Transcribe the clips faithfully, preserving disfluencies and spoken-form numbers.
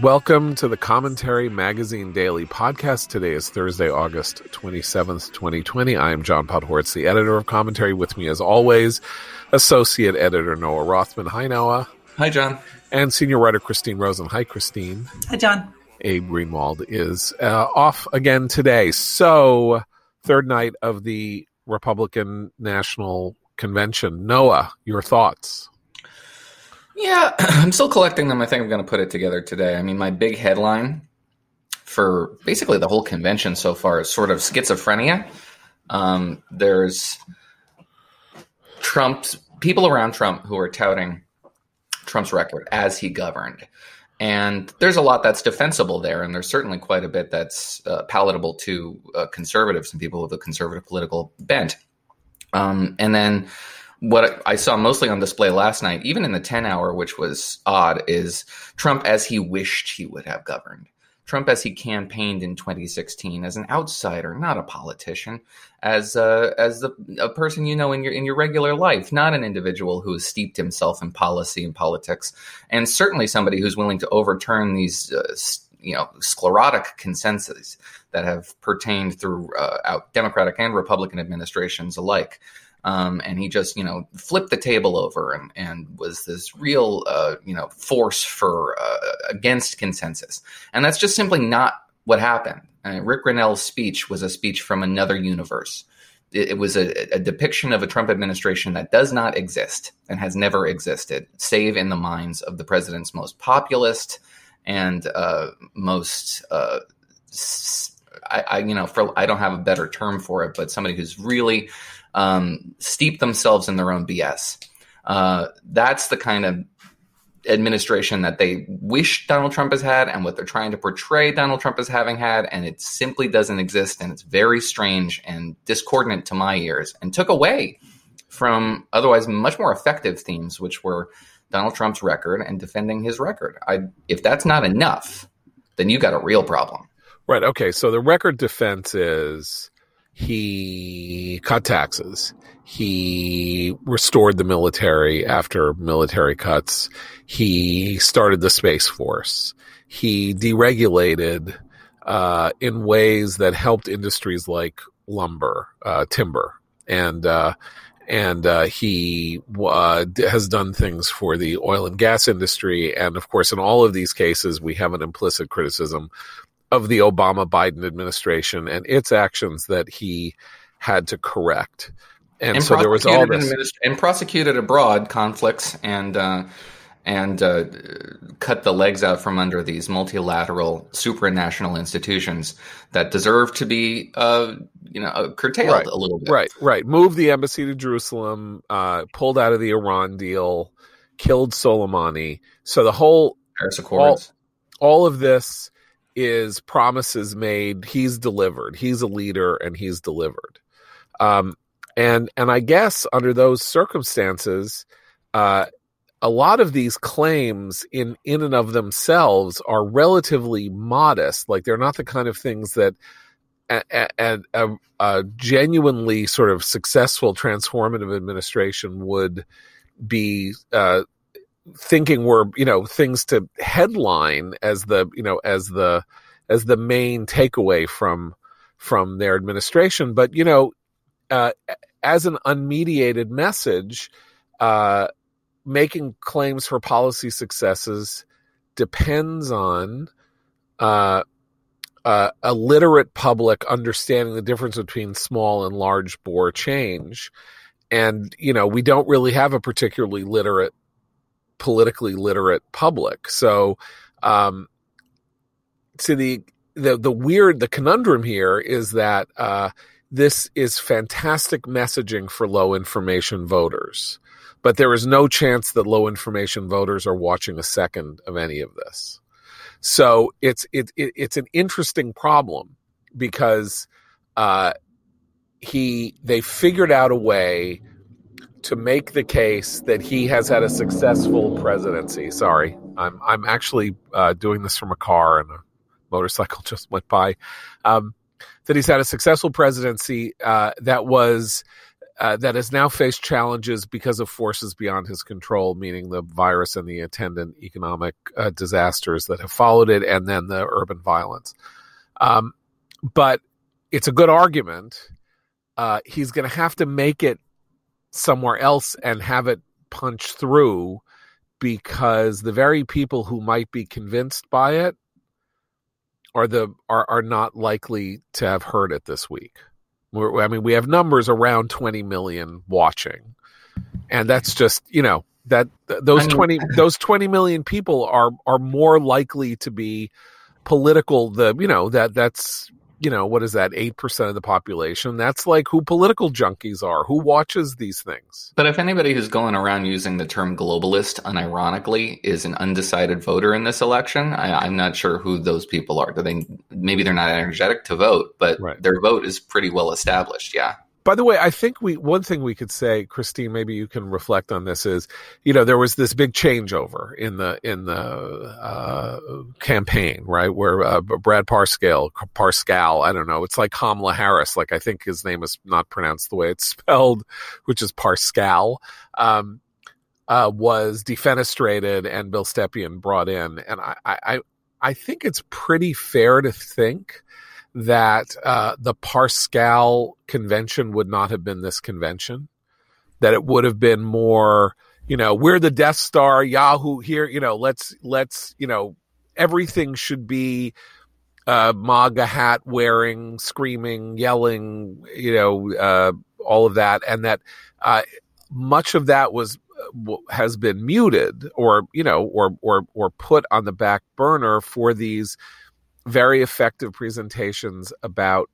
Welcome to the Commentary Magazine Daily Podcast. Today is Thursday, August twenty-seventh, twenty twenty. I am John Podhoretz, the editor of Commentary. With me, as always, Associate Editor Noah Rothman. Hi, Noah. Hi, John. And Senior Writer Christine Rosen. Hi, Christine. Hi, John. Abe Greenwald is uh, off again today. So, third night of the Republican National Convention. Noah, your thoughts? Yeah, I'm still collecting them. I think I'm going to put it together today. I mean, my big headline for basically the whole convention so far is sort of schizophrenia. Um, there's Trump's people around Trump who are touting Trump's record as he governed. And there's a lot that's defensible there, and there's certainly quite a bit that's uh, palatable to uh, conservatives and people with a conservative political bent. Um, and then what I saw mostly on display last night, even in the ten hour, which was odd, is Trump as he wished he would have governed. Trump as he campaigned in twenty sixteen as an outsider, not a politician, as a, as the, a person you know in your in your regular life, not an individual who has steeped himself in policy and politics, and certainly somebody who's willing to overturn these uh, you know sclerotic consensus that have pertained throughout Democratic and Republican administrations alike. Um, and he just, you know, flipped the table over and, and was this real, uh, you know, force for uh, against consensus. And that's just simply not what happened. Uh, Rick Grenell's speech was a speech from another universe. It, it was a, a depiction of a Trump administration that does not exist and has never existed, save in the minds of the president's most populist and uh, most, uh, I, I, you know, for I don't have a better term for it, but somebody who's really Um, steep themselves in their own B S. Uh, that's the kind of administration that they wish Donald Trump has had and what they're trying to portray Donald Trump as having had, and it simply doesn't exist, and it's very strange and discordant to my ears and took away from otherwise much more effective themes, which were Donald Trump's record and defending his record. I, if that's not enough, then you got a real problem. Right, okay, so the record defense is he cut taxes. He restored the military after military cuts. He started the Space Force. He deregulated uh, in ways that helped industries like lumber, uh, timber, and uh, and uh, he uh, has done things for the oil and gas industry. And of course, in all of these cases, we have an implicit criticism of the Obama-Biden administration and its actions that he had to correct. And, and so there was all this. Administ- and prosecuted abroad conflicts and uh, and uh, cut the legs out from under these multilateral supranational institutions that deserve to be uh, you know, curtailed right, a little bit. Right, right. Moved the embassy to Jerusalem, uh, pulled out of the Iran deal, killed Soleimani. So the whole Paris Accords. All, all of this is promises made. He's delivered. He's a leader, and he's delivered. Um, and and I guess under those circumstances, uh, a lot of these claims in in and of themselves are relatively modest. Like they're not the kind of things that a, a, a, a genuinely sort of successful transformative administration would be uh, thinking were, you know, things to headline as the, you know, as the, as the main takeaway from, from their administration. But, you know, uh, as an unmediated message, uh, making claims for policy successes depends on, uh, uh, a literate public understanding the difference between small and large bore change. And, you know, we don't really have a particularly literate politically literate public. So, um, so the, the, the weird, the conundrum here is that, uh, this is fantastic messaging for low information voters, but there is no chance that low information voters are watching a second of any of this. So it's, it, it it's an interesting problem because, uh, he, they figured out a way to make the case that he has had a successful presidency. Sorry, I'm I'm actually uh, doing this from a car and a motorcycle just went by. Um, that he's had a successful presidency uh, that was uh, that has now faced challenges because of forces beyond his control, meaning the virus and the attendant economic uh, disasters that have followed it, and then the urban violence. Um, but it's a good argument. Uh, he's going to have to make it somewhere else and have it punch through, because the very people who might be convinced by it are the are, are not likely to have heard it this week. We're, I mean, we have numbers around twenty million watching, and that's just, you know, that those I mean, twenty those twenty million people are are more likely to be political. The you know that that's you know what is that eight percent of the population? That's like who political junkies are, who watches these things. But if anybody who's going around using the term globalist unironically is an undecided voter in this election, I, I'm not sure who those people are. Do they? Maybe they're not energetic to vote, but right. Their vote is pretty well established. Yeah. By the way, I think we one thing we could say, Christine, maybe you can reflect on this, is, you know, there was this big changeover in the in the uh, campaign, right, where uh, Brad Parscale, Parscale, I don't know, it's like Kamala Harris, like I think his name is not pronounced the way it's spelled, which is Parscale, um, uh, was defenestrated and Bill Stepien brought in, and I I I think it's pretty fair to think that uh, the Parscale convention would not have been this convention, that it would have been more, you know, we're the Death Star, Yahoo here, you know, let's, let's, you know, everything should be uh, MAGA hat wearing, screaming, yelling, you know, uh, all of that. And that uh, much of that was, has been muted or, you know, or, or, or put on the back burner for these very effective presentations about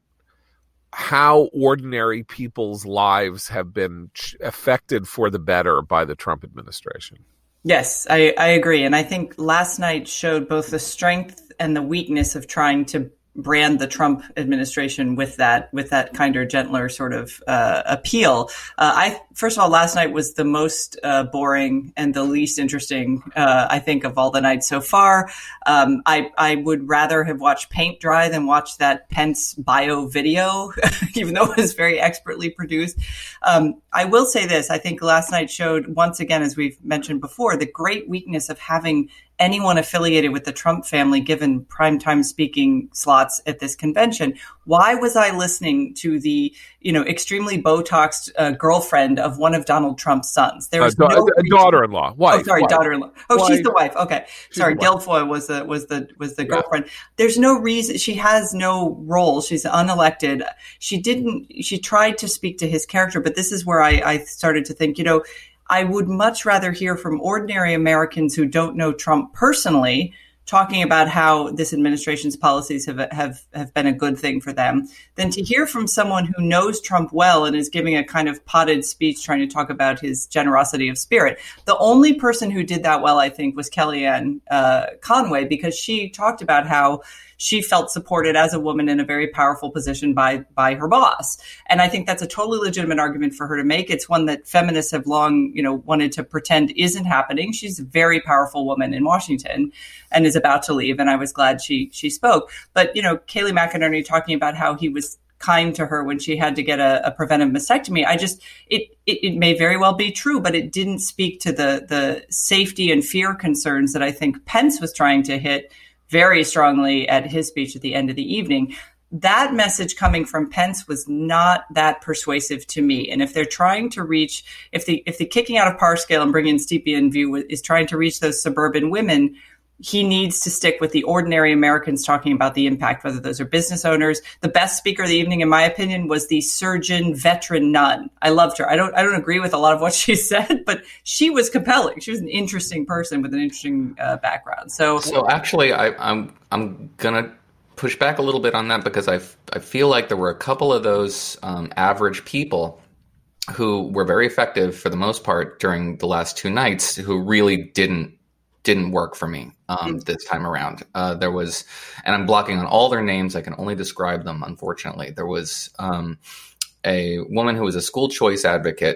how ordinary people's lives have been affected for the better by the Trump administration. Yes, I, I agree. And I think last night showed both the strength and the weakness of trying to brand the Trump administration with that, with that kinder, gentler sort of uh, appeal. Uh, I first of all, last night was the most uh, boring and the least interesting, uh, I think, of all the nights so far. Um, I I would rather have watched paint dry than watch that Pence bio video, even though it was very expertly produced. Um, I will say this: I think last night showed once again, as we've mentioned before, the great weakness of having anyone affiliated with the Trump family given primetime speaking slots at this convention. Why was I listening to the, you know, extremely Botoxed uh, girlfriend of one of Donald Trump's sons? There was uh, no a daughter-in-law. Wife. Oh, sorry, wife. daughter-in-law. Oh, wife. She's the wife. Okay, She's sorry. the wife. Guilfoyle was the was the was the yeah. girlfriend. There's no reason. She has no role. She's unelected. She didn't. She tried to speak to his character, but this is where I, I started to think, you know, I would much rather hear from ordinary Americans who don't know Trump personally talking about how this administration's policies have have have been a good thing for them than to hear from someone who knows Trump well and is giving a kind of potted speech trying to talk about his generosity of spirit. The only person who did that well, I think, was Kellyanne uh, Conway, because she talked about how she felt supported as a woman in a very powerful position by by her boss. And I think that's a totally legitimate argument for her to make. It's one that feminists have long, you know, wanted to pretend isn't happening. She's a very powerful woman in Washington and is about to leave. And I was glad she she spoke. But, you know, Kayleigh McEnerney talking about how he was kind to her when she had to get a, a preventive mastectomy. I just, it, it it may very well be true, but it didn't speak to the the safety and fear concerns that I think Pence was trying to hit very strongly at his speech at the end of the evening. That message coming from Pence was not that persuasive to me. And if they're trying to reach, if the if the kicking out of Parscale and bringing Stepien view is trying to reach those suburban women, he needs to stick with the ordinary Americans talking about the impact, whether those are business owners. The best speaker of the evening, in my opinion, was the surgeon veteran nun. I loved her. I don't I don't agree with a lot of what she said, but she was compelling. She was an interesting person with an interesting uh, background. So, so actually, I, I'm I'm gonna push back a little bit on that, because I I feel like there were a couple of those um, average people who were very effective for the most part during the last two nights who really didn't. didn't work for me um, this time around. Uh, there was, and I'm blocking on all their names. I can only describe them, unfortunately. There was um, a woman who was a school choice advocate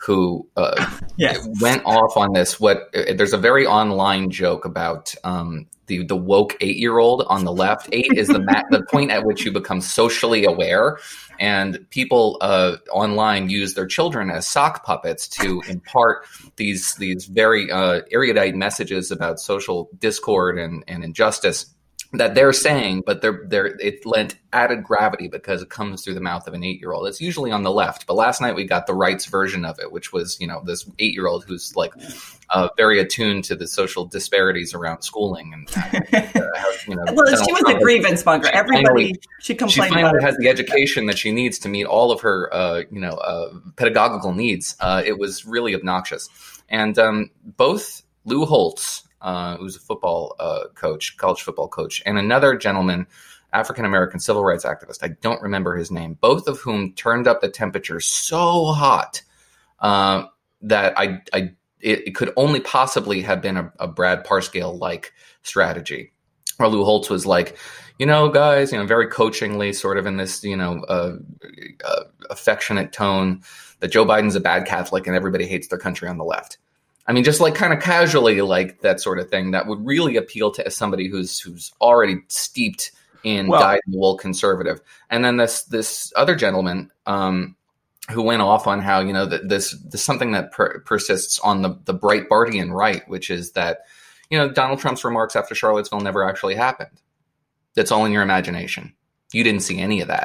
who uh, yes. went off on this. What there's a very online joke about um, the the woke eight year old on the left. Eight is the ma- the point at which you become socially aware, and people uh, online use their children as sock puppets to impart these these very uh, erudite messages about social discord and, and injustice that they're saying, but they're they're it lent added gravity because it comes through the mouth of an eight-year-old. It's usually on the left, but last night we got the right's version of it, which was, you know, this eight-year-old who's like uh, very attuned to the social disparities around schooling and uh, how, you know. Well, she was a grievance monger. Everybody finally, she complained she finally about has it. the education that she needs to meet all of her, uh, you know, uh, pedagogical needs. Uh, it was really obnoxious, and um, both Lou Holtz, Uh, who's a football uh, coach, college football coach, and another gentleman, African-American civil rights activist. I don't remember his name, both of whom turned up the temperature so hot uh, that I, I it, it could only possibly have been a, a Brad Parscale-like strategy. Where Lou Holtz was like, you know, guys, you know, very coachingly, sort of in this, you know, uh, uh, affectionate tone, that Joe Biden's a bad Catholic and everybody hates their country on the left. I mean, just like kind of casually, like that sort of thing that would really appeal to somebody who's who's already steeped in Well, dyed-in-the-wool conservative. And then this this other gentleman um, who went off on how, you know, that this, this something that per- persists on the the Breitbartian right, which is that, you know, Donald Trump's remarks after Charlottesville never actually happened. That's all in your imagination. You didn't see any of that.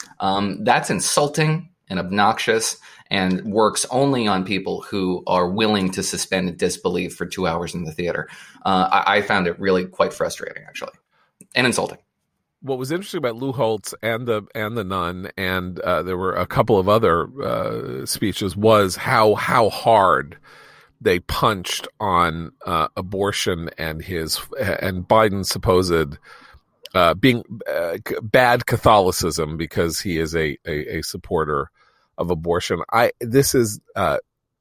Um, that's insulting and obnoxious, and works only on people who are willing to suspend disbelief for two hours in the theater. Uh, I, I found it really quite frustrating, actually, and insulting. What was interesting about Lou Holtz and the and the nun, and uh, there were a couple of other uh, speeches, was how how hard they punched on uh, abortion and his and Biden's supposed uh, being uh, bad Catholicism because he is a a, a supporter of abortion. I this is uh,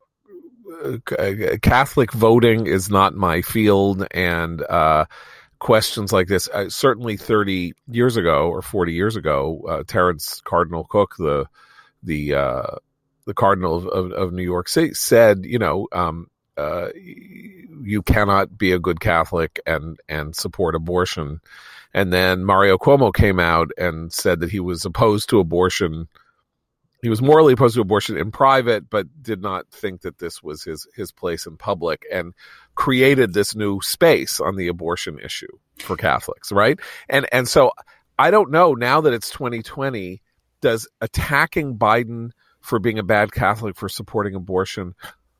Catholic voting is not my field, and uh, questions like this. Uh, certainly, thirty years ago or forty years ago, uh, Terence Cardinal Cook, the the uh, the Cardinal of, of, of New York City, said, you know, um, uh, you cannot be a good Catholic and and support abortion. And then Mario Cuomo came out and said that he was opposed to abortion. He was morally opposed to abortion in private, but did not think that this was his, his place in public, and created this new space on the abortion issue for Catholics, right? And and so I don't know, now that it's twenty twenty, does attacking Biden for being a bad Catholic for supporting abortion,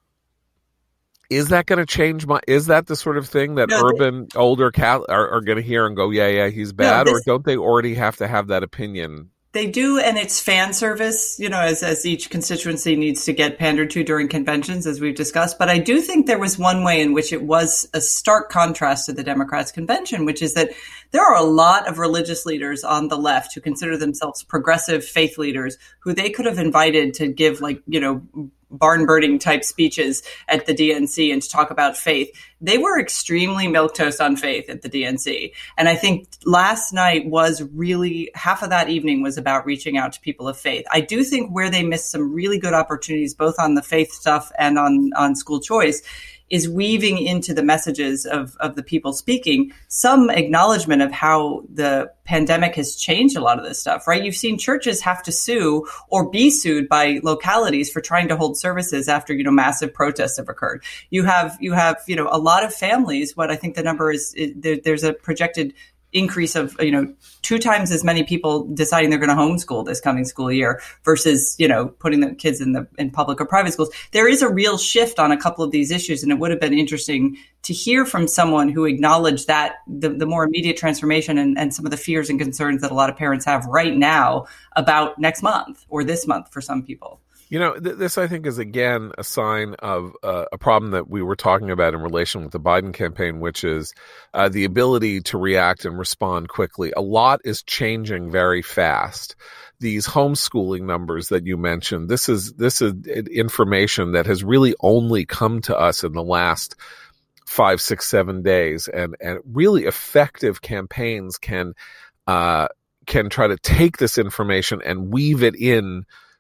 is that going to change my, is that the sort of thing that no, urban they, older Catholics are, are going to hear and go, yeah, yeah, he's bad, no, this, or don't they already have to have that opinion? They do, and it's fan service, you know, as as each constituency needs to get pandered to during conventions, as we've discussed. But I do think there was one way in which it was a stark contrast to the Democrats' convention, which is that there are a lot of religious leaders on the left who consider themselves progressive faith leaders who they could have invited to give, like, you know, barn burning type speeches at the D N C and to talk about faith. They were extremely milquetoast on faith at the D N C. And I think last night was really, half of that evening was about reaching out to people of faith. I do think where they missed some really good opportunities, both on the faith stuff and on, on school choice, is weaving into the messages of, of the people speaking some acknowledgement of how the pandemic has changed a lot of this stuff, right? You've seen churches have to sue or be sued by localities for trying to hold services after, you know, massive protests have occurred. You have, you have, you know, a lot of families, what I think the number is, is there, there's a projected increase of, you know, two times as many people deciding they're going to homeschool this coming school year versus, you know, putting the kids in the in public or private schools. There is a real shift on a couple of these issues, and it would have been interesting to hear from someone who acknowledged that the, the more immediate transformation and, and some of the fears and concerns that a lot of parents have right now about next month or this month for some people. You know, th- this, I think, is, again, a sign of uh, a problem that we were talking about in relation with the Biden campaign, which is uh, the ability to react and respond quickly. A lot is changing very fast. These homeschooling numbers that you mentioned, this is this is information that has really only come to us in the last five, six, seven days. And, and really effective campaigns can uh, can try to take this information and weave it in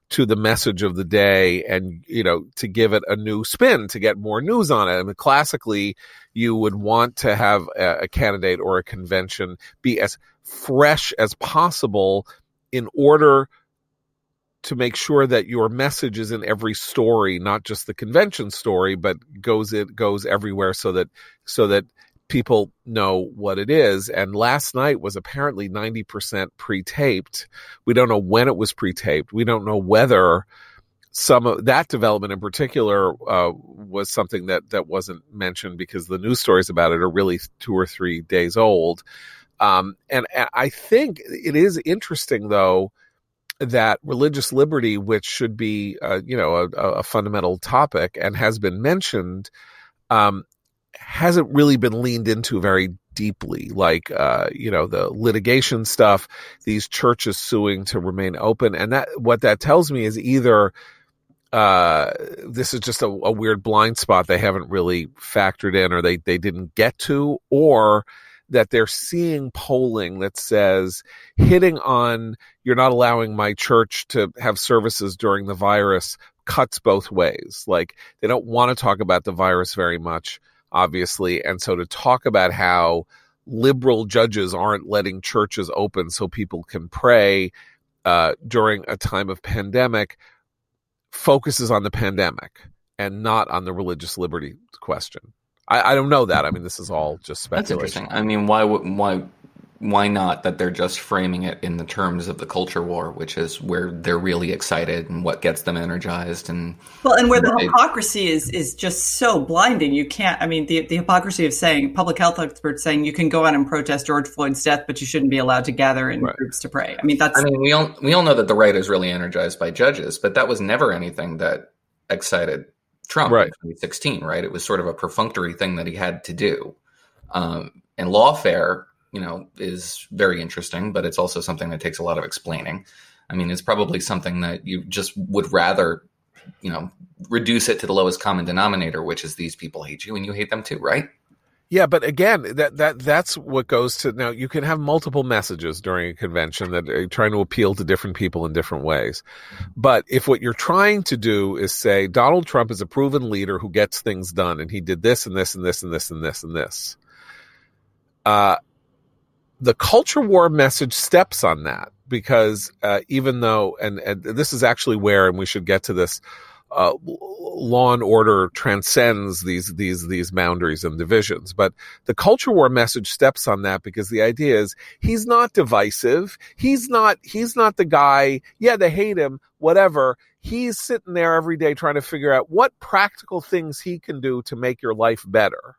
to the message of the day and, you know, to give it a new spin, to get more news on it. I mean, classically, you would want to have a, a candidate or a convention be as fresh as possible in order to make sure that your message is in every story, not just the convention story, but goes it goes everywhere so that so that people know what it is. And last night was apparently ninety percent pre-taped. We don't know when it was pre-taped. We don't know whether some of that development in particular uh, was something that that wasn't mentioned because the news stories about it are really two or three days old. Um, and, and I think it is interesting, though, that religious liberty, which should be, uh, you know, a, a fundamental topic and has been mentioned, um, hasn't really been leaned into very deeply. Like, uh, you know, the litigation stuff, these churches suing to remain open. And that, what that tells me is either, uh, this is just a, a weird blind spot they haven't really factored in or they, they didn't get to, or that they're seeing polling that says hitting on you're not allowing my church to have services during the virus cuts both ways. Like they don't want to talk about the virus very much, obviously. And so to talk about how liberal judges aren't letting churches open so people can pray uh, during a time of pandemic focuses on the pandemic and not on the religious liberty question. I, I don't know that. I mean, this is all just speculation. That's interesting. I mean, why why why not that they're just framing it in the terms of the culture war, which is where they're really excited and what gets them energized, and well, and where the they, hypocrisy is is just so blinding. You can't. I mean, the the hypocrisy of saying public health experts saying you can go out and protest George Floyd's death, but you shouldn't be allowed to gather in right. groups to pray. I mean, that's. I mean, we all we all know that the right is really energized by judges, but that was never anything that excited Trump right. in twenty sixteen, right? It was sort of a perfunctory thing that he had to do. Um, and lawfare, you know, is very interesting, but it's also something that takes a lot of explaining. I mean, it's probably something that you just would rather, you know, reduce it to the lowest common denominator, which is these people hate you and you hate them too, right? Yeah, but again, that that that's what goes to now. You can have multiple messages during a convention that are trying to appeal to different people in different ways. But if what you're trying to do is say Donald Trump is a proven leader who gets things done, and he did this and this and this and this and this and this, uh, the culture war message steps on that because uh, even though, and, and this is actually where, and we should get to this. Uh, law and order transcends these these these boundaries and divisions, but the culture war message steps on that because the idea is he's not divisive. He's not he's not the guy. Yeah, they hate him. Whatever. He's sitting there every day trying to figure out what practical things he can do to make your life better.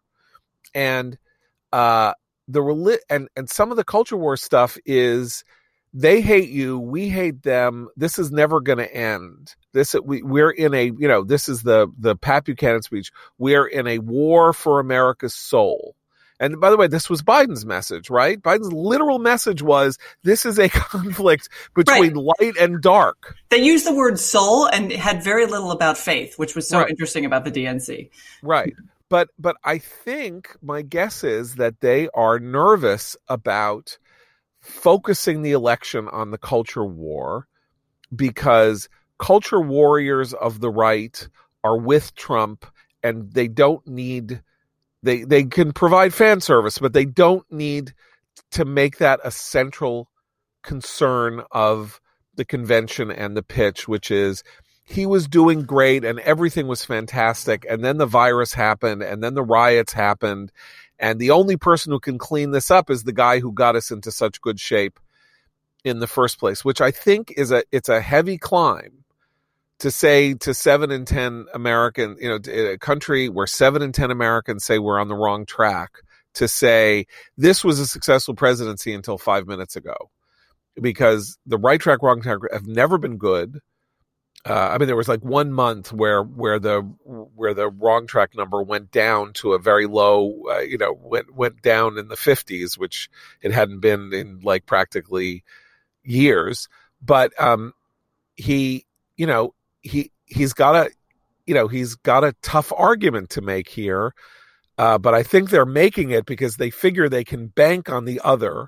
And uh, the reli- and and some of the culture war stuff is. They hate you. We hate them. This is never going to end. This we we're in a you know this is the the Pat Buchanan speech. We're in a war for America's soul. And by the way, this was Biden's message, right? Biden's literal message was this is a conflict between right. light and dark. They used the word soul and had very little about faith, which was so right. interesting about the D N C. Right. But but I think my guess is that they are nervous about focusing the election on the culture war because culture warriors of the right are with Trump and they don't need they they can provide fan service, but they don't need to make that a central concern of the convention and the pitch, which is he was doing great and everything was fantastic, and then the virus happened and then the riots happened. And the only person who can clean this up is the guy who got us into such good shape in the first place, which I think is a, it's a heavy climb to say to seven in ten American, you know, in a country where seven in ten Americans say we're on the wrong track, to say this was a successful presidency until five minutes ago, because the right track, wrong track have never been good. Uh, I mean, there was like one month where where the where the wrong track number went down to a very low, uh, you know, went went down in the fifties, which it hadn't been in like practically years. But um, he, you know, he he's got a, you know, he's got a tough argument to make here. Uh, but I think they're making it because they figure they can bank on the other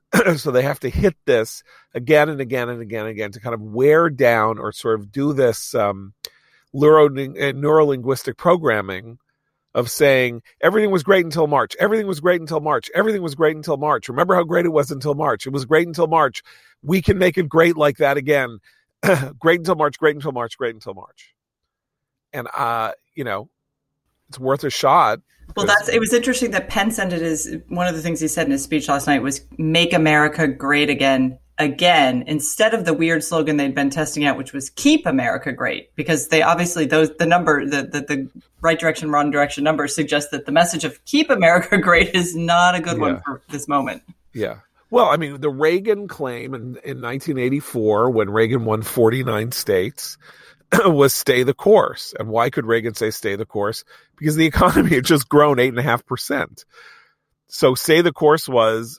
So they have to hit this again and again and again and again to kind of wear down or sort of do this um, neuro, neuro-linguistic programming of saying everything was great until March. Everything was great until March. Everything was great until March. Remember how great it was until March. It was great until March. We can make it great like that again. Great until March, great until March, great until March. And, uh, you know, it's worth a shot. Well, that's it was interesting that Pence ended his one of the things he said in his speech last night was "Make America Great Again." Again, instead of the weird slogan they'd been testing out, which was "Keep America Great," because they obviously those the number the the, the right direction, wrong direction numbers suggest that the message of "Keep America Great" is not a good yeah. one for this moment. Yeah. Well, I mean, the Reagan claim in, in nineteen eighty-four, when Reagan won forty-nine states, was stay the course. And why could Reagan say stay the course? Because the economy had just grown eight and a half percent. So stay the course was,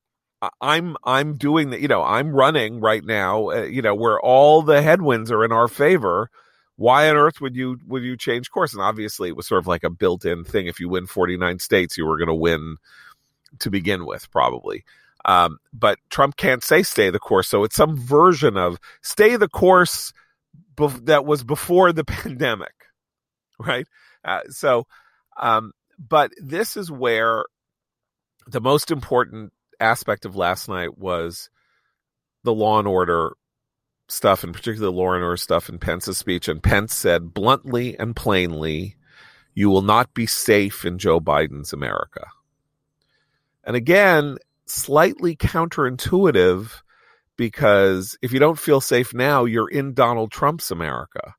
I'm I'm doing the, you know, I'm running right now, uh, you know, where all the headwinds are in our favor. Why on earth would you would you change course? And obviously, it was sort of like a built-in thing. If you win forty-nine states, you were going to win to begin with, probably. Um, but Trump can't say stay the course, so it's some version of stay the course bef- that was before the pandemic, right? Uh, so, um, but this is where the most important aspect of last night was the law and order stuff, and particularly the law and order stuff in Pence's speech. And Pence said bluntly and plainly, "You will not be safe in Joe Biden's America." And again, slightly counterintuitive, because if you don't feel safe now, you're in Donald Trump's America.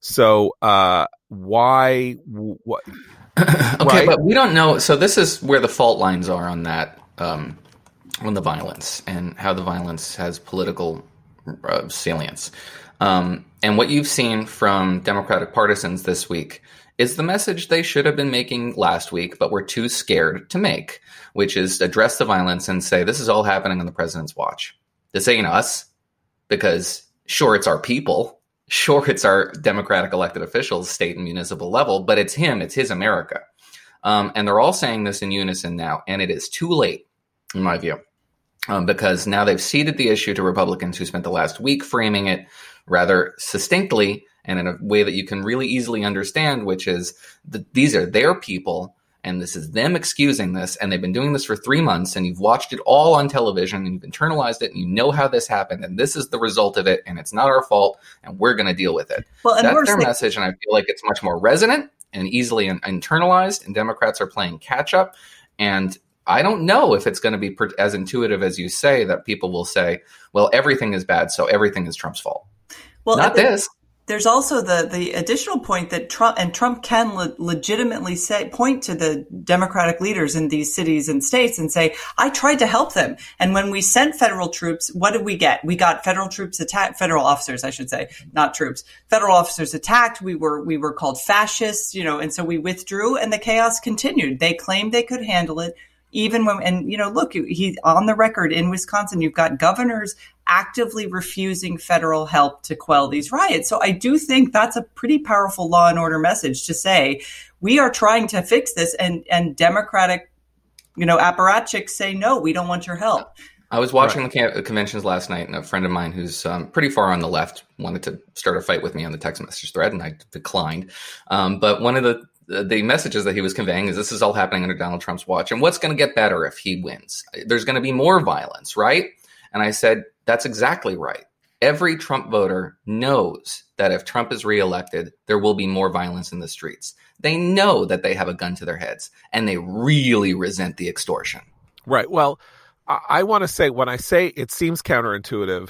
So uh, why? What? Okay, right? But we don't know. So this is where the fault lines are on that, um, on the violence and how the violence has political uh, salience. Um, and what you've seen from Democratic partisans this week is the message they should have been making last week, but were too scared to make, which is address the violence and say, this is all happening on the president's watch. This ain't us, because sure, it's our people. Sure, it's our Democratic elected officials, state and municipal level, but it's him, it's his America. Um, and they're all saying this in unison now, and it is too late, in my view, um, because now they've ceded the issue to Republicans who spent the last week framing it rather succinctly and in a way that you can really easily understand, which is that these are their people, and this is them excusing this, and they've been doing this for three months, and you've watched it all on television, and you've internalized it, and you know how this happened, and this is the result of it, and it's not our fault, and we're going to deal with it. Well, and that's their saying- message, and I feel like it's much more resonant and easily in- internalized, and Democrats are playing catch-up, and I don't know if it's going to be per- as intuitive as you say, that people will say, well, everything is bad, so everything is Trump's fault. Well, not this. There's also the the additional point that Trump and Trump can le- legitimately say point to the Democratic leaders in these cities and states and say, I tried to help them. And when we sent federal troops, what did we get? We got federal troops attacked, federal officers, I should say, not troops. Federal officers attacked. We were we were called fascists, you know, and so we withdrew, and the chaos continued. They claimed they could handle it. Even when, and you know, look, he's on the record in Wisconsin, you've got governors actively refusing federal help to quell these riots. So I do think that's a pretty powerful law and order message to say, we are trying to fix this, and, and Democratic, you know, apparatchiks say, no, we don't want your help. I was watching right. the conventions last night, and a friend of mine who's um, pretty far on the left wanted to start a fight with me on the text message thread, and I declined. Um, but one of the The messages that he was conveying is this is all happening under Donald Trump's watch. And what's going to get better if he wins? There's going to be more violence, right? And I said, that's exactly right. Every Trump voter knows that if Trump is reelected, there will be more violence in the streets. They know that they have a gun to their heads, and they really resent the extortion. Right. Well, I, I want to say, when I say it seems counterintuitive,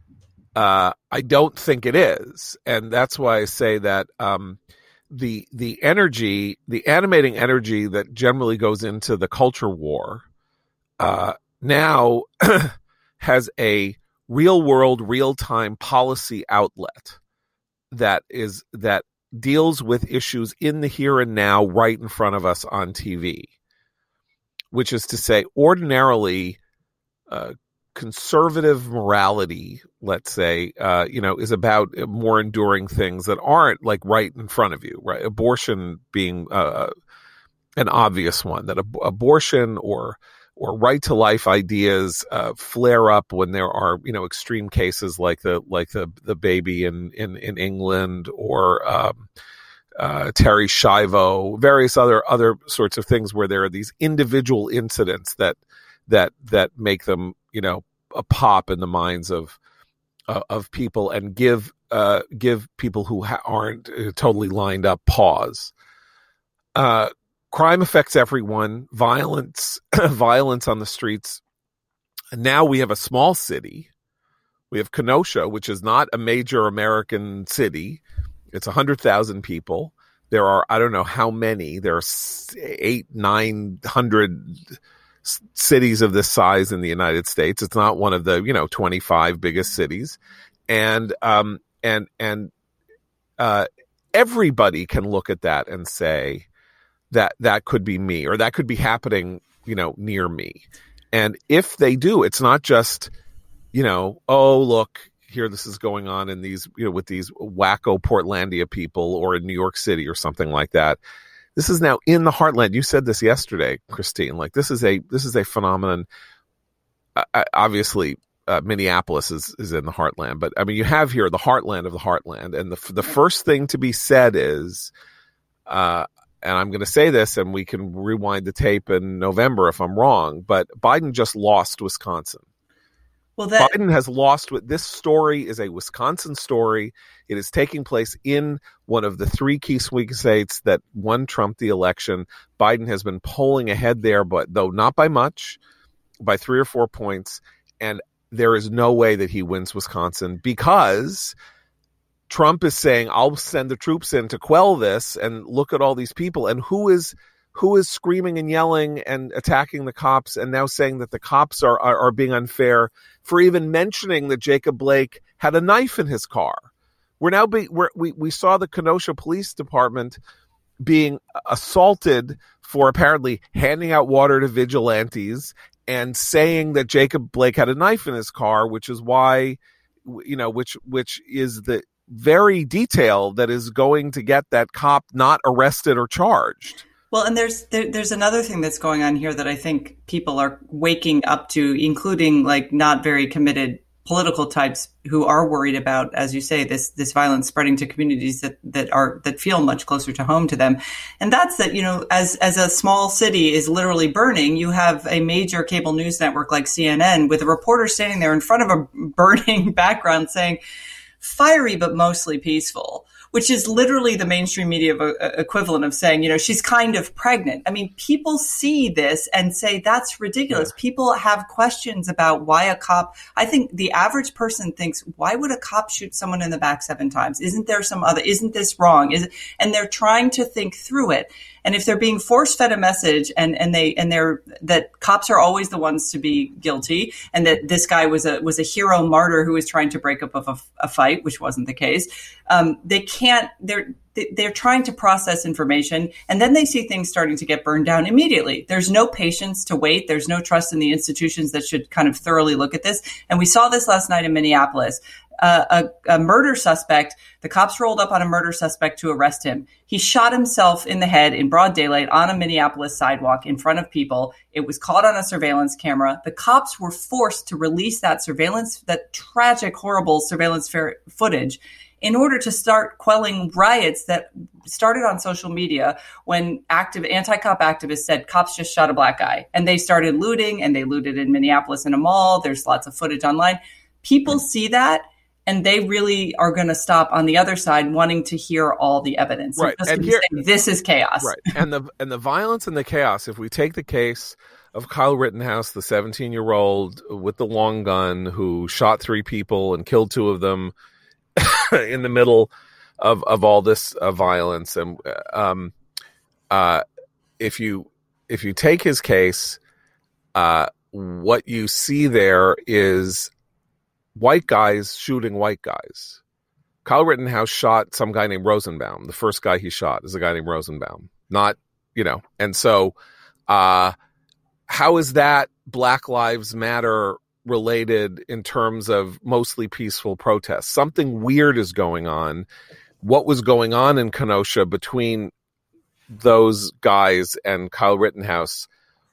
uh, I don't think it is. And that's why I say that um, the the energy, the animating energy that generally goes into the culture war uh, now has a real world, real time policy outlet that is that deals with issues in the here and now, right in front of us on T V. Which is to say, ordinarily, uh, conservative morality, let's say, uh, you know, is about more enduring things that aren't like right in front of you, right? Abortion being uh, an obvious one, that ab- abortion or or right to life ideas uh, flare up when there are, you know, extreme cases like the like the the baby in in, in England, or um, uh, Terry Schiavo, various other other sorts of things where there are these individual incidents that that that make them, you know, a pop in the minds of uh, of people and give uh, give people who ha- aren't uh, totally lined up pause. Uh, crime affects everyone. Violence, violence on the streets. And now we have a small city. We have Kenosha, which is not a major American city. It's a hundred thousand people. There are, I don't know how many. There are eight, nine hundred cities of this size in the United States. It's not one of the, you know, twenty-five biggest cities. And, um, and, and, uh, everybody can look at that and say, that that could be me, or that could be happening, you know, near me. And if they do, it's not just, you know, oh, look, here this is going on in these, you know, with these wacko Portlandia people, or in New York City or something like that. This is now in the heartland. You said this yesterday, Christine, like this is a, this is a phenomenon. Uh, obviously, uh, Minneapolis is, is in the heartland, but I mean, you have here the heartland of the heartland. And the, the first thing to be said is, uh, and I'm going to say this, and we can rewind the tape in November if I'm wrong, but Biden just lost Wisconsin. Well, that... Biden has lost. This story is a Wisconsin story. It is taking place in one of the three key swing states that won Trump the election. Biden has been polling ahead there, but though not by much, by three or four points. And there is no way that he wins Wisconsin, because Trump is saying, I'll send the troops in to quell this, and look at all these people. And who is who is screaming and yelling and attacking the cops, and now saying that the cops are, are, are being unfair for even mentioning that Jacob Blake had a knife in his car. We're now be, we're, we we saw the Kenosha Police Department being assaulted for apparently handing out water to vigilantes and saying that Jacob Blake had a knife in his car, which is why, you know, which which is the very detail that is going to get that cop not arrested or charged. Well, and there's there, there's another thing that's going on here that I think people are waking up to, including like not very committed political types who are worried about, as you say, this this violence spreading to communities that that are that feel much closer to home to them. And that's that, you know, as as a small city is literally burning, you have a major cable news network like C N N with a reporter standing there in front of a burning background saying, fiery but mostly peaceful, which is literally the mainstream media of, uh, equivalent of saying, you know, she's kind of pregnant. I mean, people see this and say that's ridiculous. Yeah. People have questions about why a cop, I think the average person thinks, why would a cop shoot someone in the back seven times? Isn't there some other, isn't this wrong? Is it, and they're trying to think through it. And if they're being force fed a message and, and they, and they're, that cops are always the ones to be guilty, and that this guy was a, was a hero martyr who was trying to break up a, a fight, which wasn't the case. Um, they can't, they're, they're trying to process information, and then they see things starting to get burned down immediately. There's no patience to wait. There's no trust in the institutions that should kind of thoroughly look at this. And we saw this last night in Minneapolis. Uh, a, a murder suspect, the cops rolled up on a murder suspect to arrest him. He shot himself in the head in broad daylight on a Minneapolis sidewalk in front of people. It was caught on a surveillance camera. The cops were forced to release that surveillance, that tragic, horrible surveillance fer- footage in order to start quelling riots that started on social media when active anti-cop activists said cops just shot a black guy. And they started looting, and they looted in Minneapolis in a mall. There's lots of footage online. People see that, and they really are going to stop on the other side wanting to hear all the evidence. Right. And here, say, this is chaos. Right. And the and the violence and the chaos, if we take the case of Kyle Rittenhouse, the seventeen-year-old with the long gun who shot three people and killed two of them in the middle of, of all this uh, violence. And um, uh, if you if you take his case, uh, what you see there is white guys shooting white guys. Kyle Rittenhouse shot some guy named Rosenbaum. The first guy he shot is a guy named Rosenbaum. Not, you know, and so uh, how is that Black Lives Matter related in terms of mostly peaceful protests? Something weird is going on. What was going on in Kenosha between those guys and Kyle Rittenhouse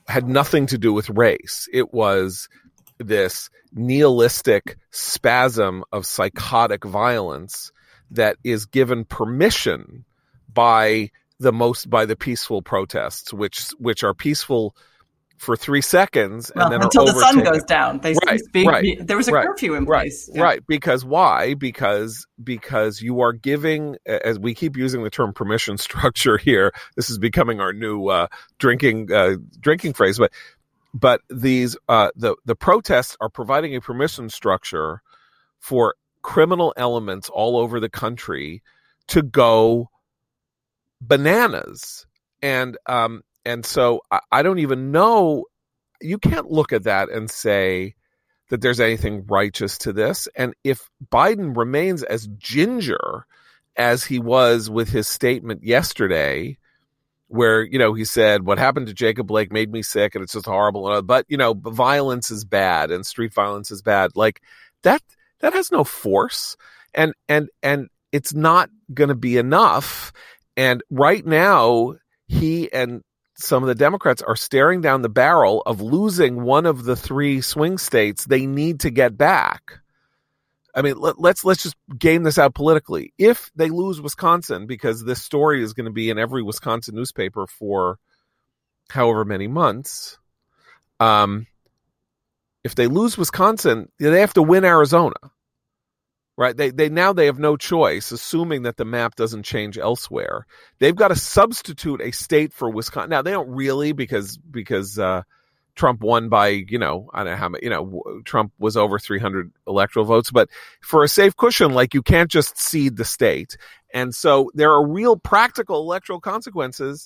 had nothing to do with race. It was this nihilistic spasm of psychotic violence that is given permission by the most by the peaceful protests, which which are peaceful for three seconds well, and then until are the sun overtaken. goes down. They right, be, right, there was a right, curfew in right, place. Yeah. Right. Because why? Because because you are giving, as we keep using the term permission structure here, this is becoming our new uh, drinking uh, drinking phrase, but but these uh, the the protests are providing a permission structure for criminal elements all over the country to go bananas. And um and so I, I don't even know, you can't look at that and say that there's anything righteous to this. And if Biden remains as ginger as he was with his statement yesterday, where, you know, he said, what happened to Jacob Blake made me sick and it's just horrible, but, you know, violence is bad and street violence is bad. Like that, that has no force, and, and, and it's not going to be enough. And right now, he and some of the Democrats are staring down the barrel of losing one of the three swing states they need to get back. I mean, let, let's let's just game this out politically. If they lose Wisconsin, because this story is going to be in every Wisconsin newspaper for however many months, um, if they lose Wisconsin, they have to win Arizona. Right. They they now they have no choice, assuming that the map doesn't change elsewhere. They've got to substitute a state for Wisconsin. Now they don't really, because because uh, Trump won by, you know, I don't know how many, you know, Trump was over three hundred electoral votes. But for a safe cushion, like, you can't just cede the state. And so there are real practical electoral consequences.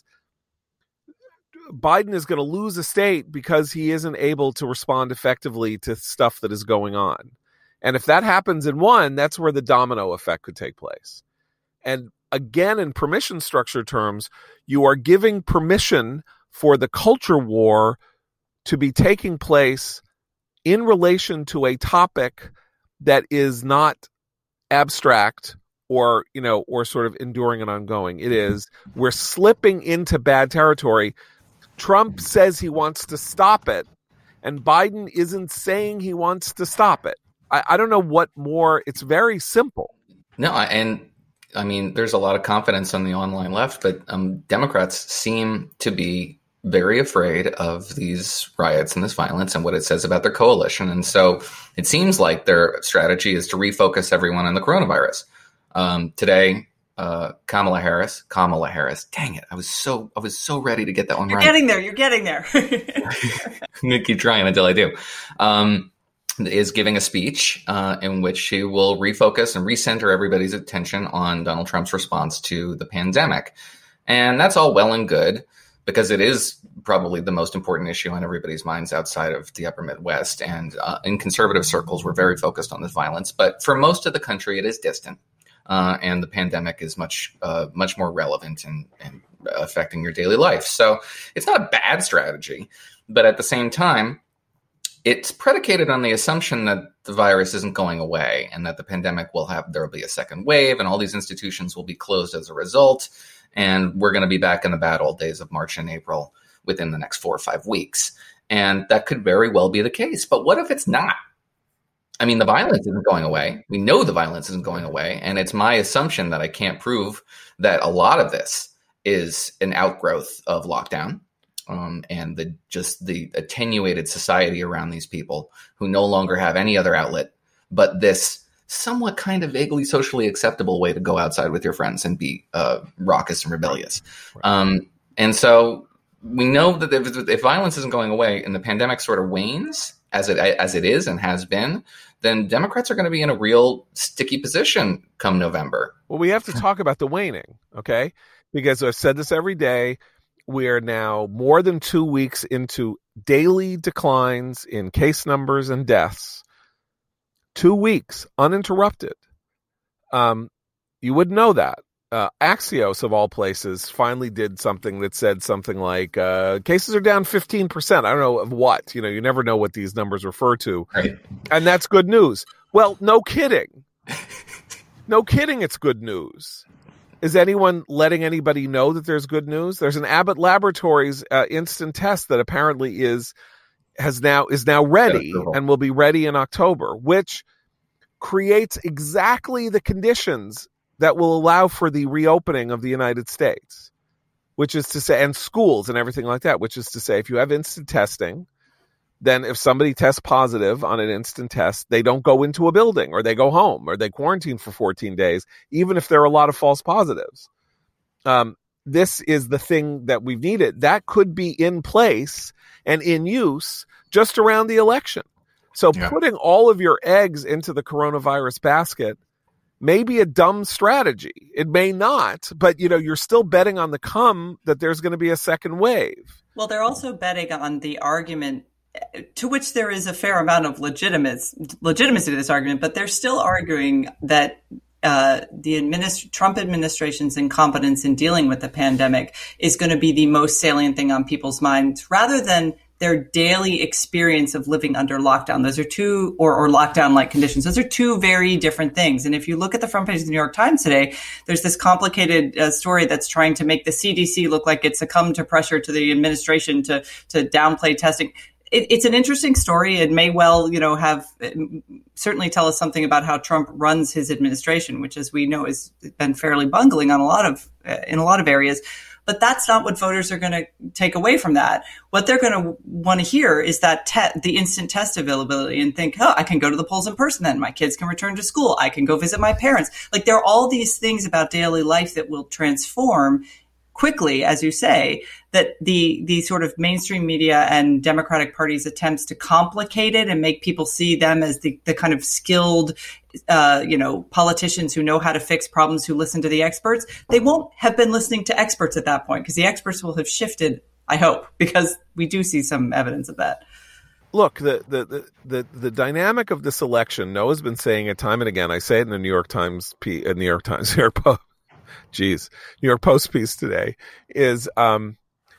Biden is going to lose a state because he isn't able to respond effectively to stuff that is going on. And if that happens in one, that's where the domino effect could take place. And again, in permission structure terms, you are giving permission for the culture war to be taking place in relation to a topic that is not abstract or, you know, or sort of enduring and ongoing. It is, we're slipping into bad territory. Trump says he wants to stop it, and Biden isn't saying he wants to stop it. I, I don't know what more. It's very simple. No, and I mean, there's a lot of confidence on the online left, but um, Democrats seem to be very afraid of these riots and this violence and what it says about their coalition. And so it seems like their strategy is to refocus everyone on the coronavirus. Um, today, uh, Kamala Harris, Kamala Harris, dang it. I was so, I was so ready to get that one you're right. You're getting there. You're getting there. I'm going to keep trying until I do. Um, is giving a speech uh, in which she will refocus and recenter everybody's attention on Donald Trump's response to the pandemic. And that's all well and good, because it is probably the most important issue on everybody's minds outside of the upper Midwest. And uh, in conservative circles, we're very focused on this violence. But for most of the country, it is distant. Uh, and the pandemic is much, uh, much more relevant and, and affecting your daily life. So it's not a bad strategy. But at the same time, it's predicated on the assumption that the virus isn't going away and that the pandemic will have, there will be a second wave and all these institutions will be closed as a result. And we're going to be back in the bad old days of March and April within the next four or five weeks. And that could very well be the case. But what if it's not? I mean, the violence isn't going away. We know the violence isn't going away. And it's my assumption that I can't prove that a lot of this is an outgrowth of lockdown. Um, and the just the attenuated society around these people who no longer have any other outlet but this somewhat kind of vaguely socially acceptable way to go outside with your friends and be uh, raucous and rebellious. Right. Um, and so we know that if, if violence isn't going away and the pandemic sort of wanes as it as it is and has been, then Democrats are going to be in a real sticky position come November. Well, we have to talk about the waning, okay? Because I've said this every day. We are now more than two weeks into daily declines in case numbers and deaths. Two weeks uninterrupted. Um, you would know that. Uh, Axios, of all places, finally did something that said something like uh, cases are down fifteen percent. I don't know of what. You know, you never know what these numbers refer to. Right. And that's good news. Well, no kidding. No kidding, it's good news. Is anyone letting anybody know that there's good news? There's an Abbott Laboratories uh, instant test that apparently is has now is now ready and will be ready in October, which creates exactly the conditions that will allow for the reopening of the United States, which is to say, and schools and everything like that, which is to say, if you have instant testing, then if somebody tests positive on an instant test, they don't go into a building, or they go home, or they quarantine for fourteen days, even if there are a lot of false positives. Um, this is the thing that we've needed. That could be in place and in use just around the election. So yeah. Putting all of your eggs into the coronavirus basket may be a dumb strategy. It may not, but you know, you're still betting on the come that there's going to be a second wave. Well, they're also betting on the argument, to which there is a fair amount of legitimacy, legitimacy to this argument, but they're still arguing that uh, the administ- Trump administration's incompetence in dealing with the pandemic is going to be the most salient thing on people's minds, rather than their daily experience of living under lockdown. Those are two, or, or lockdown-like conditions. Those are two very different things. And if you look at the front page of the New York Times today, there's this complicated uh, story that's trying to make the C D C look like it succumbed to pressure to the administration to to downplay testing. It, it's an interesting story. It may well, you know, have certainly tell us something about how Trump runs his administration, which, as we know, has been fairly bungling on a lot of uh, in a lot of areas. But that's not what voters are going to take away from that. What they're going to want to hear is that te- the instant test availability, and think, oh, I can go to the polls in person then. My kids can return to school. I can go visit my parents. Like, there are all these things about daily life that will transform quickly, as you say, that the the sort of mainstream media and Democratic Party's attempts to complicate it and make people see them as the, the kind of skilled, uh, you know, politicians who know how to fix problems, who listen to the experts, they won't have been listening to experts at that point, because the experts will have shifted, I hope, because we do see some evidence of that. Look, the, the, the, the, the dynamic of this election, Noah's been saying it time and again. I say it in the New York Times, uh, New York Times, New York Post. Geez, New York Post piece today is um,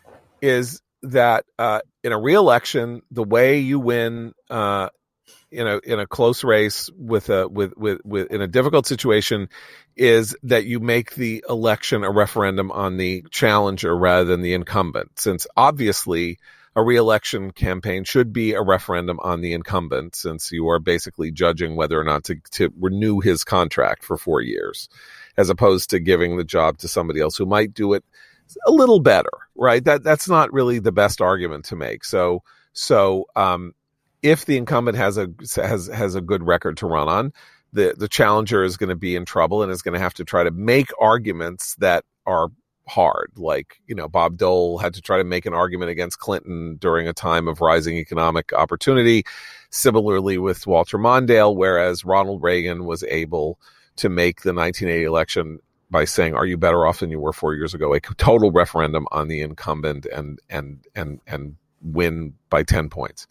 is that uh, in a re-election, the way you win uh, in a in a close race with a with, with with in a difficult situation is that you make the election a referendum on the challenger rather than the incumbent. Since obviously a re-election campaign should be a referendum on the incumbent, since you are basically judging whether or not to, to renew his contract for four years. As opposed to giving the job to somebody else who might do it a little better, right? That that's not really the best argument to make. So, so um, if the incumbent has a has has a good record to run on, the the challenger is going to be in trouble and is going to have to try to make arguments that are hard. Like, you know, Bob Dole had to try to make an argument against Clinton during a time of rising economic opportunity. Similarly with Walter Mondale, whereas Ronald Reagan was able to make the nineteen eighty election by saying, are you better off than you were four years ago? A total referendum on the incumbent and, and, and, and win by ten points.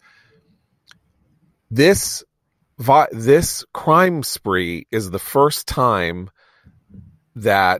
This, this crime spree is the first time that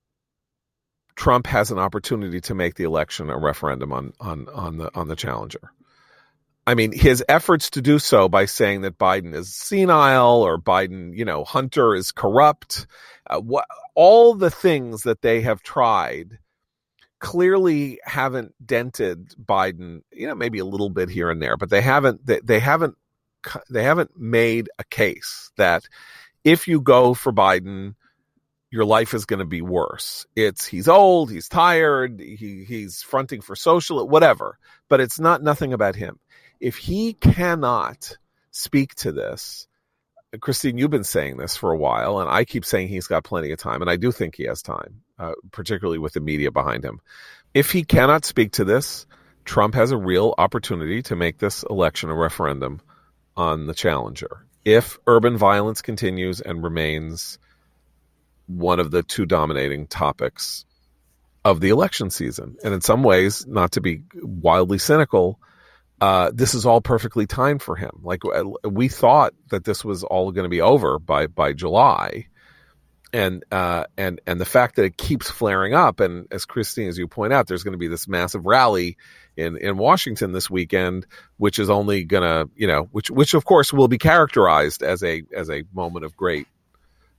Trump has an opportunity to make the election a referendum on, on, on the, on the challenger. I mean, his efforts to do so by saying that Biden is senile, or Biden, you know, Hunter is corrupt, uh, what, all the things that they have tried clearly haven't dented Biden, you know, maybe a little bit here and there, but they haven't, they, they haven't, they haven't made a case that if you go for Biden, your life is going to be worse. It's, he's old, he's tired, he, he's fronting for social, whatever, but it's not nothing about him. If he cannot speak to this, Christine, you've been saying this for a while, and I keep saying he's got plenty of time, and I do think he has time, uh, particularly with the media behind him. If he cannot speak to this, Trump has a real opportunity to make this election a referendum on the challenger. If urban violence continues and remains one of the two dominating topics of the election season, and in some ways, not to be wildly cynical, Uh, this is all perfectly timed for him. Like, we thought that this was all going to be over by, by July. And, uh, and, and the fact that it keeps flaring up. And as Christine, as you point out, there's going to be this massive rally in, in Washington this weekend, which is only going to, you know, which, which of course will be characterized as a, as a moment of great,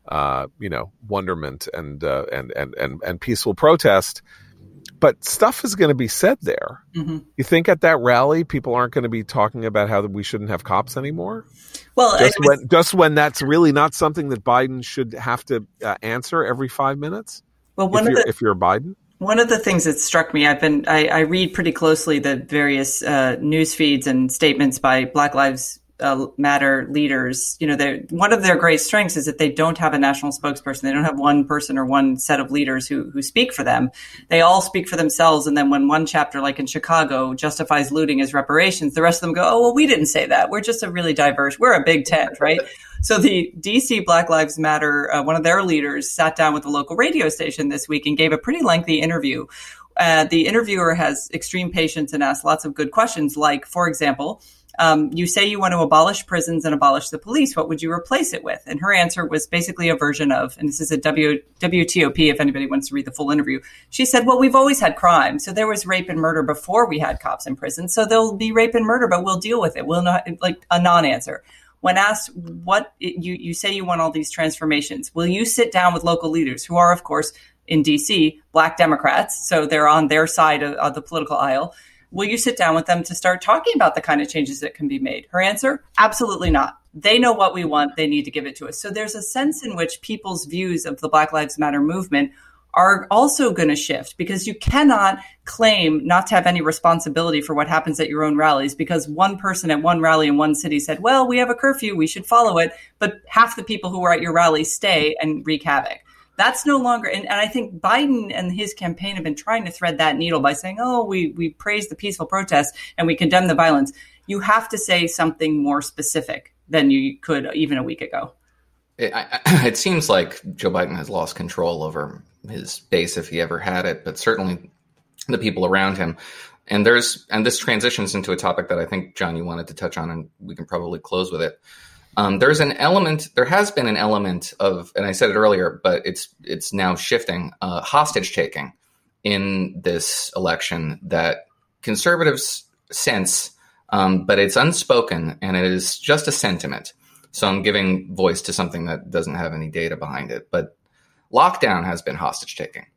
uh, you know, wonderment and, uh, and, and, and, and peaceful protest. But stuff is going to be said there. Mm-hmm. You think at that rally, people aren't going to be talking about how we shouldn't have cops anymore? Well, just was, when just when that's really not something that Biden should have to uh, answer every five minutes. Well, one if, of you're, the, if you're Biden, one of the things that struck me, I've been I, I read pretty closely the various uh, news feeds and statements by Black Lives Uh, Matter leaders. You know, one of their great strengths is that they don't have a national spokesperson. They don't have one person or one set of leaders who who speak for them. They all speak for themselves. And then when one chapter, like in Chicago, justifies looting as reparations, the rest of them go, oh, well, we didn't say that. We're just a really diverse, we're a big tent, right? So the D C Black Lives Matter, uh, one of their leaders sat down with the local radio station this week and gave a pretty lengthy interview. Uh, the interviewer has extreme patience and asks lots of good questions, like, for example, Um, you say you want to abolish prisons and abolish the police. What would you replace it with? And her answer was basically a version of, and this is a w, W T O P if anybody wants to read the full interview. She said, well, we've always had crime. So there was rape and murder before we had cops in prison. So there'll be rape and murder, but we'll deal with it. We'll not, like a non-answer. When asked what it, you, you say you want all these transformations, will you sit down with local leaders who are, of course, in D C, Black Democrats? So they're on their side of, of the political aisle. Will you sit down with them to start talking about the kind of changes that can be made? Her answer, absolutely not. They know what we want. They need to give it to us. So there's a sense in which people's views of the Black Lives Matter movement are also going to shift, because you cannot claim not to have any responsibility for what happens at your own rallies because one person at one rally in one city said, well, we have a curfew, we should follow it. But half the people who were at your rally stay and wreak havoc. That's no longer, and, and I think Biden and his campaign have been trying to thread that needle by saying, oh, we, we praise the peaceful protests and we condemn the violence. You have to say something more specific than you could even a week ago. It, I, it seems like Joe Biden has lost control over his base if he ever had it, but certainly the people around him. And there's, and this transitions into a topic that I think, John, you wanted to touch on, and we can probably close with it. Um, there's an element, there has been an element of, and I said it earlier, but it's it's now shifting, uh, hostage taking in this election that conservatives sense, um, but it's unspoken and it is just a sentiment. So I'm giving voice to something that doesn't have any data behind it. But lockdown has been hostage taking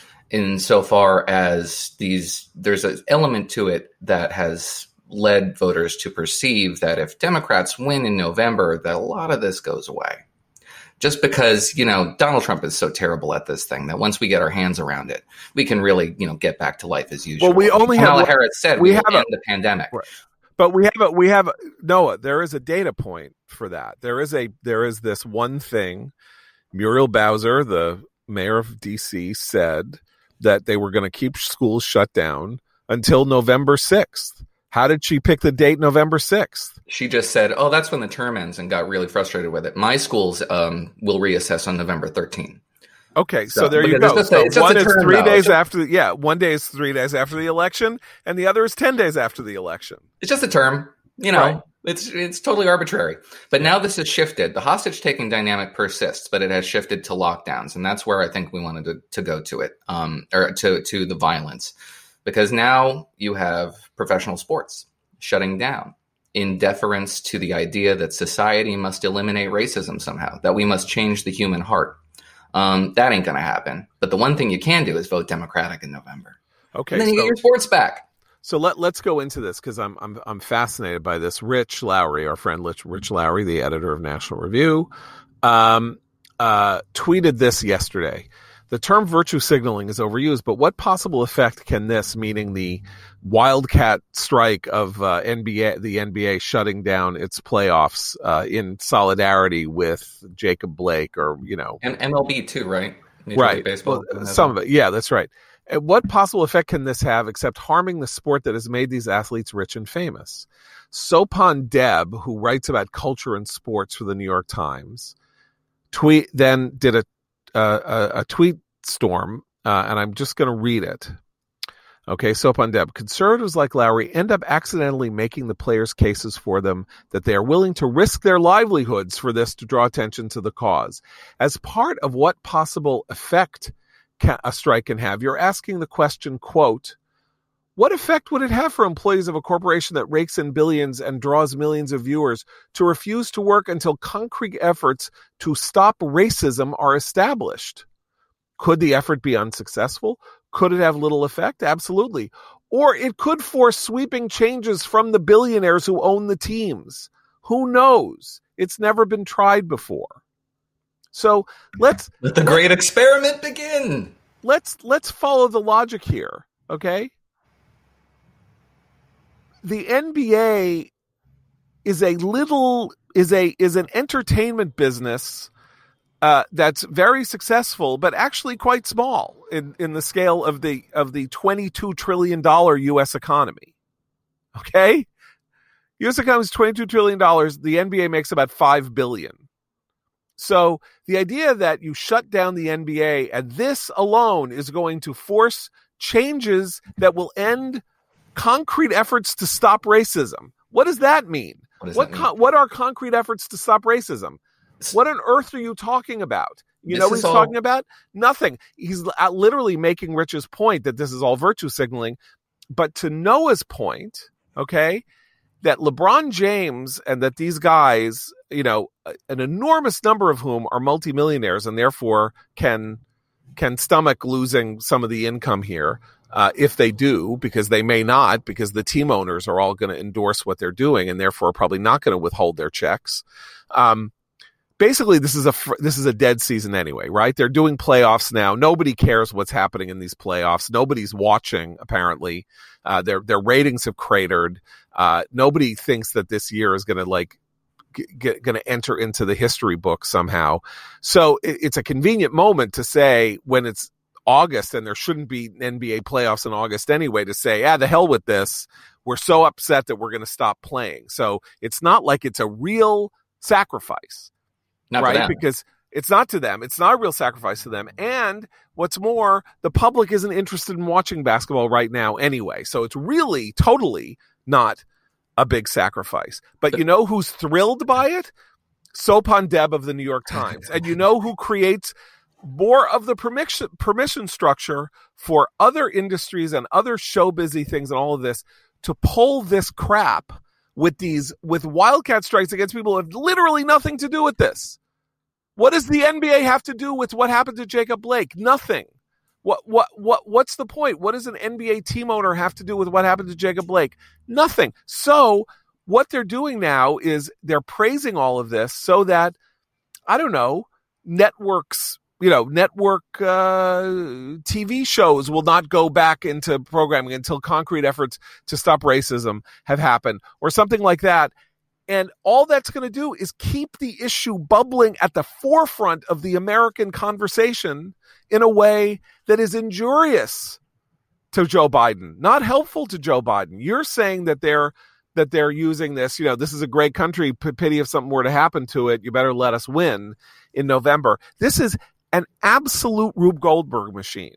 insofar as these, there's an element to it that has led voters to perceive that if Democrats win in November, that a lot of this goes away. Just because, you know, Donald Trump is so terrible at this thing that once we get our hands around it, we can really, you know, get back to life as usual. Well, we only Kamala have Harris said we, we have end a, the pandemic. Right. But we have a, we have a, Noah, there is a data point for that. There is a there is this one thing. Muriel Bowser, the mayor of D C, said that they were going to keep schools shut down until November sixth. How did she pick the date November sixth? She just said, oh, that's when the term ends, and got really frustrated with it. My schools um, will reassess on November thirteenth. Okay, so, so there you go. So one is three though. days after, the, yeah, one day is three days after the election, and the other is ten days after the election. It's just a term, you know. Right. It's it's totally arbitrary. But now this has shifted. The hostage-taking dynamic persists, but it has shifted to lockdowns, and that's where I think we wanted to, to go to it, um, or to to the violence. Because now you have professional sports shutting down in deference to the idea that society must eliminate racism somehow, that we must change the human heart. Um, that ain't going to happen. But the one thing you can do is vote Democratic in November. Okay, and then you so, get your sports back. So let let's go into this because I'm I'm I'm fascinated by this. Rich Lowry, our friend Rich, Rich Lowry, the editor of National Review, um, uh, tweeted this yesterday. The term virtue signaling is overused, but what possible effect can this, meaning the wildcat strike of uh, N B A, the N B A shutting down its playoffs uh, in solidarity with Jacob Blake, or you know, and M L B too, right? Right. Baseball. Well, some of it, yeah, that's right. And what possible effect can this have, except harming the sport that has made these athletes rich and famous? Sopan Deb, who writes about culture and sports for the New York Times, tweet then did a Uh, a, a tweet storm, uh, and I'm just going to read it. Okay, Sopan Deb. Conservatives like Lowry end up accidentally making the players' cases for them that they are willing to risk their livelihoods for this to draw attention to the cause. As part of what possible effect can, a strike can have, you're asking the question, quote, What effect would it have for employees of a corporation that rakes in billions and draws millions of viewers to refuse to work until concrete efforts to stop racism are established? Could the effort be unsuccessful? Could it have little effect? Absolutely. Or it could force sweeping changes from the billionaires who own the teams. Who knows? It's never been tried before. So let's let the great experiment begin. Let's let's follow the logic here, okay? The N B A is a little is a is an entertainment business uh, that's very successful, but actually quite small in, in the scale of the of the twenty-two trillion dollars U S economy. Okay? U S economy is twenty-two trillion dollars. The N B A makes about five billion dollars. So the idea that you shut down the N B A and this alone is going to force changes that will end concrete efforts to stop racism. What does that mean? What, does what, that con- mean? what are concrete efforts to stop racism? What on earth are you talking about? You This know what is he's all- talking about? Nothing. He's li- literally making Rich's point that this is all virtue signaling. But to Noah's point, okay, that LeBron James and that these guys, you know, an enormous number of whom are multimillionaires and therefore can can stomach losing some of the income here, uh, if they do, because they may not, because the team owners are all going to endorse what they're doing and therefore probably not going to withhold their checks. Um, basically, this is a fr- this is a dead season anyway, right? They're doing playoffs now. Nobody cares what's happening in these playoffs. Nobody's watching, apparently. Uh, their their ratings have cratered. Uh, nobody thinks that this year is going to like get going to enter into the history book somehow. So it, it's a convenient moment to say when it's August and there shouldn't be N B A playoffs in August anyway, to say, ah, the hell with this. We're so upset that we're going to stop playing. So it's not like it's a real sacrifice, Not right? for them. Because it's not to them. It's not a real sacrifice to them. And what's more, the public isn't interested in watching basketball right now anyway. So it's really totally not a big sacrifice. But you know who's thrilled by it? Sopan Deb of the New York Times. And you know who creates more of the permission permission structure for other industries and other show busy things and all of this to pull this crap with these with wildcat strikes against people who have literally nothing to do with this. What does the N B A have to do with what happened to Jacob Blake? Nothing. What what what what's the point? What does an N B A team owner have to do with what happened to Jacob Blake? Nothing. So what they're doing now is they're praising all of this so that, I don't know, networks, you know, network uh, T V shows will not go back into programming until concrete efforts to stop racism have happened or something like that. And all that's going to do is keep the issue bubbling at the forefront of the American conversation in a way that is injurious to Joe Biden, not helpful to Joe Biden. You're saying that they're that they're using this, you know, this is a great country, p- pity if something were to happen to it, you better let us win in November. This is an absolute Rube Goldberg machine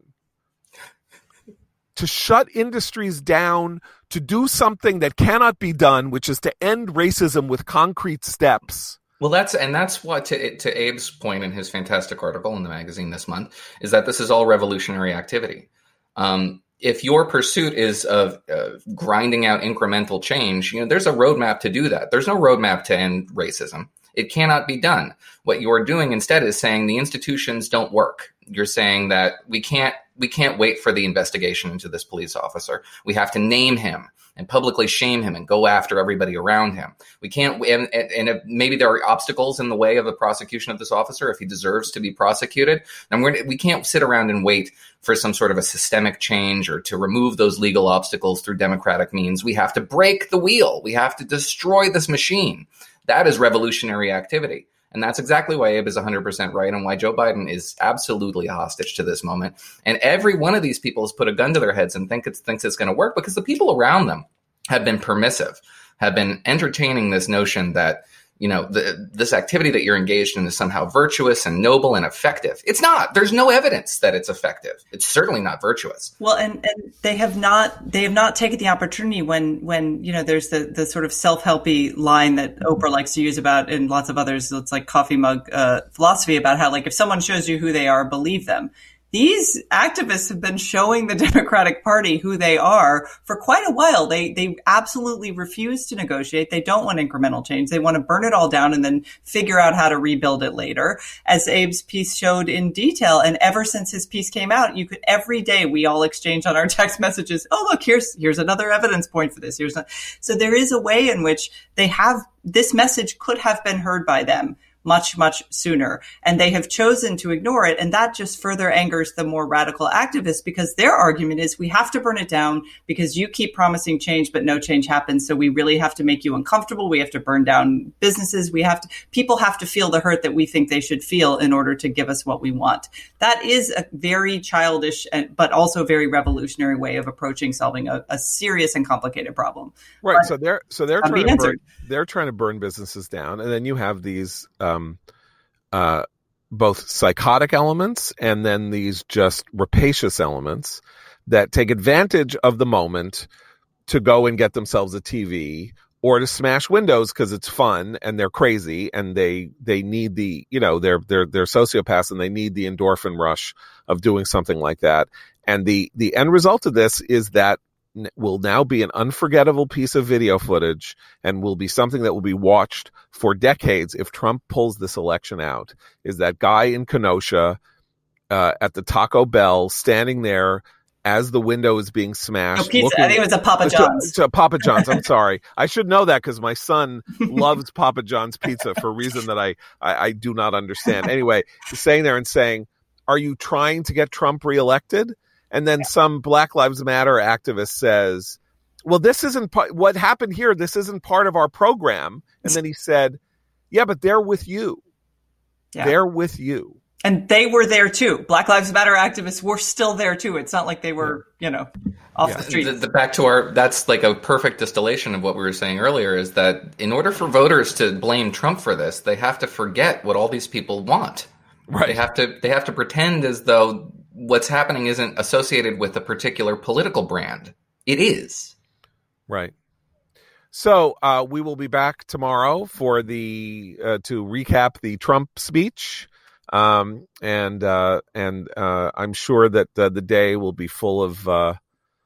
to shut industries down, to do something that cannot be done, which is to end racism with concrete steps. Well, that's and that's what to, to Abe's point in his fantastic article in the magazine this month is that this is all revolutionary activity. Um, if your pursuit is of uh, grinding out incremental change, you know, there's a roadmap to do that. There's no roadmap to end racism. It cannot be done. What you're doing instead is saying the institutions don't work. You're saying that we can't we can't wait for the investigation into this police officer. We have to name him and publicly shame him and go after everybody around him. We can't, and, and if maybe there are obstacles in the way of the prosecution of this officer if he deserves to be prosecuted. And we're, we can't sit around and wait for some sort of a systemic change or to remove those legal obstacles through democratic means. We have to break the wheel. We have to destroy this machine. That is revolutionary activity. And that's exactly why Abe is one hundred percent right and why Joe Biden is absolutely a hostage to this moment. And every one of these people has put a gun to their heads and think it's, thinks it's going to work because the people around them have been permissive, have been entertaining this notion that, you know, the, this activity that you're engaged in is somehow virtuous and noble and effective. It's not. There's no evidence that it's effective. It's certainly not virtuous. Well, and, and they have not they have not taken the opportunity when when you know there's the the sort of self-helpy line that Oprah likes to use about and lots of others. It's like coffee mug uh, philosophy about how like if someone shows you who they are, believe them. these activists have been showing the Democratic Party who they are for quite a while. They they absolutely refuse to negotiate. They don't want incremental change. They want to burn it all down and then figure out how to rebuild it later, as Abe's piece showed in detail. And ever since his piece came out, you could every day we all exchange on our text messages. Oh, look, here's here's another evidence point for this. Here's a, so there is a way in which they have this message could have been heard by them much, much sooner. And they have chosen to ignore it. And that just further angers the more radical activists, because their argument is we have to burn it down because you keep promising change, but no change happens. So we really have to make you uncomfortable. We have to burn down businesses. We have to, people have to feel the hurt that we think they should feel in order to give us what we want. That is a very childish, but also very revolutionary way of approaching solving a, a serious and complicated problem. Right. But so they're, so they're trying to burn, they're trying to burn businesses down. And then you have these, um, Um, uh, both psychotic elements and then these just rapacious elements that take advantage of the moment to go and get themselves a T V or to smash windows because it's fun and they're crazy and they they need the, you know, they're they're they're sociopaths and they need the endorphin rush of doing something like that. And the the end result of this is that will now be an unforgettable piece of video footage and will be something that will be watched for decades if Trump pulls this election out, is that guy in Kenosha uh, at the Taco Bell standing there as the window is being smashed. No, pizza. Looking, I think it was a Papa John's. To, to Papa John's. I'm sorry. I should know that because my son loves Papa John's pizza for a reason that I, I, I do not understand. Anyway, he's staying there and saying, are you trying to get Trump reelected? And then some Black Lives Matter activist says, well, this isn't pa- what happened here. This isn't part of our program. And then he said, yeah, but they're with you. Yeah. They're with you. And they were there too. Black Lives Matter activists were still there too. It's not like they were, you know, off yeah. the street. The, the back to our, that's like a perfect distillation of what we were saying earlier, is that in order for voters to blame Trump for this, they have to forget what all these people want. Right. They have to, they have to pretend as though what's happening isn't associated with a particular political brand. It is. Right. So uh, we will be back tomorrow for the uh, to recap the Trump speech, um, and uh, and uh, I'm sure that uh, the day will be full of uh,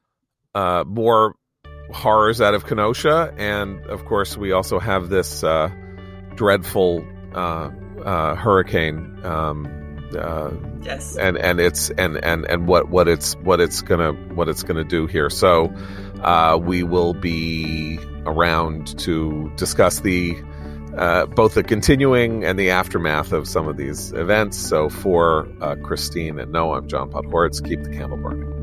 uh, more horrors out of Kenosha, and of course we also have this uh, dreadful uh, uh, hurricane. Um, Uh, yes, and and it's and and and what what it's what it's gonna what it's gonna do here. So uh, we will be around to discuss the uh, both the continuing and the aftermath of some of these events. So for uh, Christine and Noah, I'm John Podhoretz. Keep the candle burning.